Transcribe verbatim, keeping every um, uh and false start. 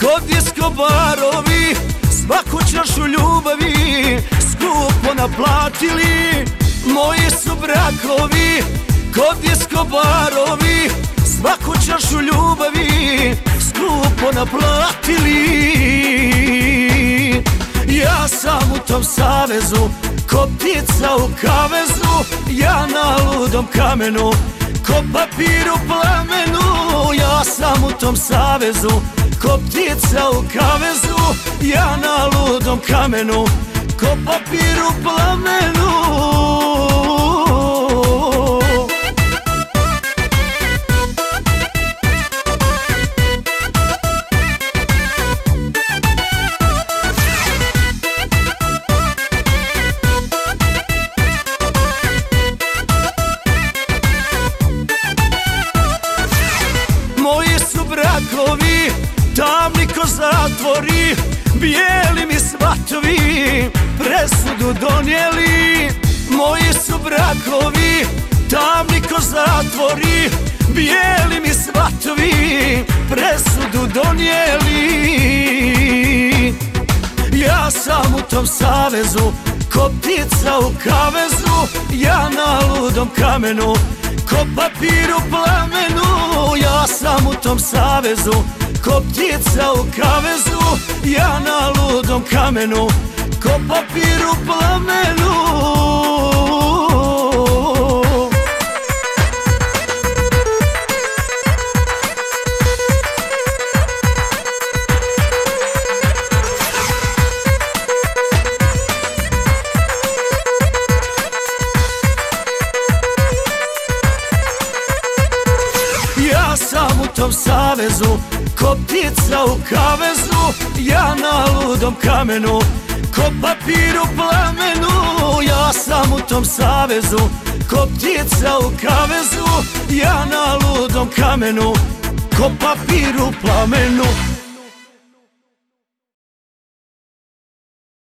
ko diskobarovi, svaku čašu ljubavi skupo naplatili. Moji su brakovi ko diskobarovi, svaku čašu ljubavi skupo naplatili. Ja sam u tom savezu ko ptica u kavezu, ja na ludom kamenu ko papir u plamenu. Ja sam u tom savezu ko ptica u kavezu, ja na ludom kamenu ko papir u plamenu. Moji su brakovi tamni ko zatvori, bijeli mi svatovi presudu donijeli. Moji su brakovi tamni ko zatvori, bijeli mi svatovi presudu donijeli. Ja sam u tom savezu ko ptica u kavezu, ja na ludom kamenu ko papir u plamenu. Ja sam u tom savezu ko ptica u kavezu, ja na ludom kamenu ko papir u plamenu. Ja sam u tom savezu ko ptica u kavezu, ja na ludom kamenu ko papir u plamenu. Ja sam u tom savezu ko ptica u kavezu, ja na ludom kamenu ko papir u plamenu.